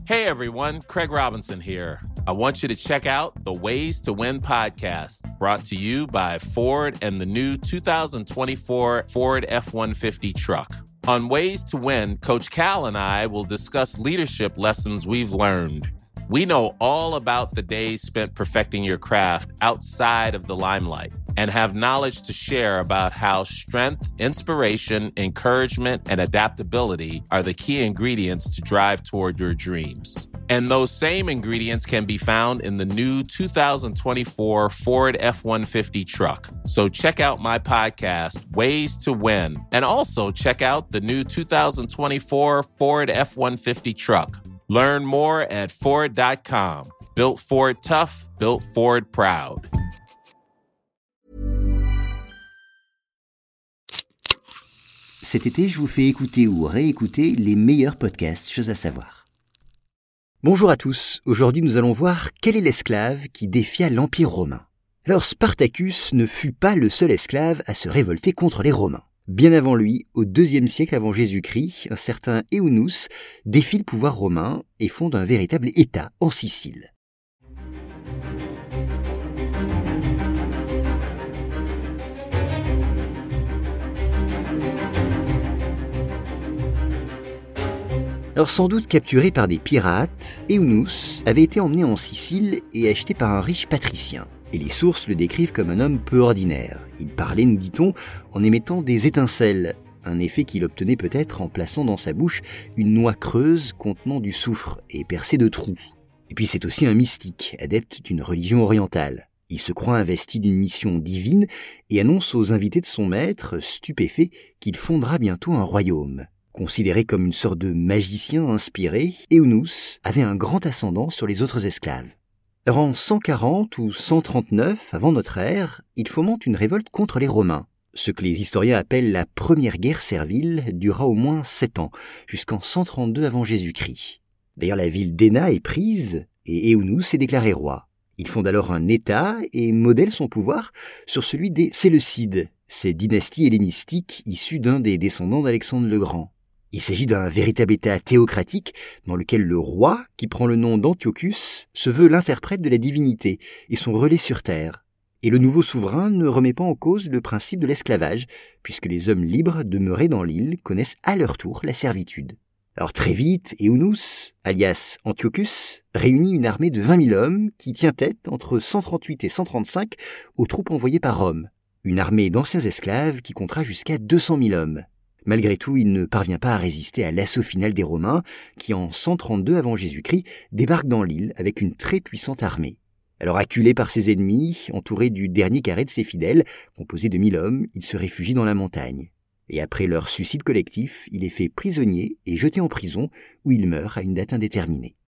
Hey everyone, Craig Robinson here. I want you to check out the Ways to Win podcast, brought to you by Ford and the new 2024 Ford F-150 truck. On Ways to Win, Coach Cal and I will discuss leadership lessons we've learned. We know all about the days spent perfecting your craft outside of the limelight and have knowledge to share about how strength, inspiration, encouragement, and adaptability are the key ingredients to drive toward your dreams. And those same ingredients can be found in the new 2024 Ford F-150 truck. So check out my podcast, Ways to Win, and also check out the new 2024 Ford F-150 truck. Learn more at Ford.com. Built Ford tough, built Ford proud. Cet été, je vous fais écouter ou réécouter les meilleurs podcasts, chose à savoir. Bonjour à tous, aujourd'hui nous allons voir quel est l'esclave qui défia l'Empire romain. Alors Spartacus ne fut pas le seul esclave à se révolter contre les Romains. Bien avant lui, au IIe siècle avant Jésus-Christ, un certain Eunus défie le pouvoir romain et fonde un véritable État en Sicile. Alors sans doute capturé par des pirates, Eunus avait été emmené en Sicile et acheté par un riche patricien. Et les sources le décrivent comme un homme peu ordinaire. Il parlait, nous dit-on, en émettant des étincelles, un effet qu'il obtenait peut-être en plaçant dans sa bouche une noix creuse contenant du soufre et percée de trous. Et puis c'est aussi un mystique, adepte d'une religion orientale. Il se croit investi d'une mission divine et annonce aux invités de son maître, stupéfait, qu'il fondera bientôt un royaume. Considéré comme une sorte de magicien inspiré, Eunus avait un grand ascendant sur les autres esclaves. En 140 ou 139 avant notre ère, il fomente une révolte contre les Romains. Ce que les historiens appellent la première guerre servile dura au moins 7 ans, jusqu'en 132 avant Jésus-Christ. D'ailleurs, la ville d'Éna est prise et Eunus est déclaré roi. Il fonde alors un État et modèle son pouvoir sur celui des Séleucides, ces dynasties hellénistiques issues d'un des descendants d'Alexandre le Grand. Il s'agit d'un véritable État théocratique dans lequel le roi, qui prend le nom d'Antiochus, se veut l'interprète de la divinité et son relais sur terre. Et le nouveau souverain ne remet pas en cause le principe de l'esclavage, puisque les hommes libres demeurés dans l'île connaissent à leur tour la servitude. Alors très vite, Eunus, alias Antiochus, réunit une armée de 20 000 hommes qui tient tête entre 138 et 135 aux troupes envoyées par Rome. Une armée d'anciens esclaves qui comptera jusqu'à 200 000 hommes. Malgré tout, il ne parvient pas à résister à l'assaut final des Romains, qui en 132 avant Jésus-Christ débarquent dans l'île avec une très puissante armée. Alors acculé par ses ennemis, entouré du dernier carré de ses fidèles, composé de 1000 hommes, il se réfugie dans la montagne. Et après leur suicide collectif, il est fait prisonnier et jeté en prison, où il meurt à une date indéterminée.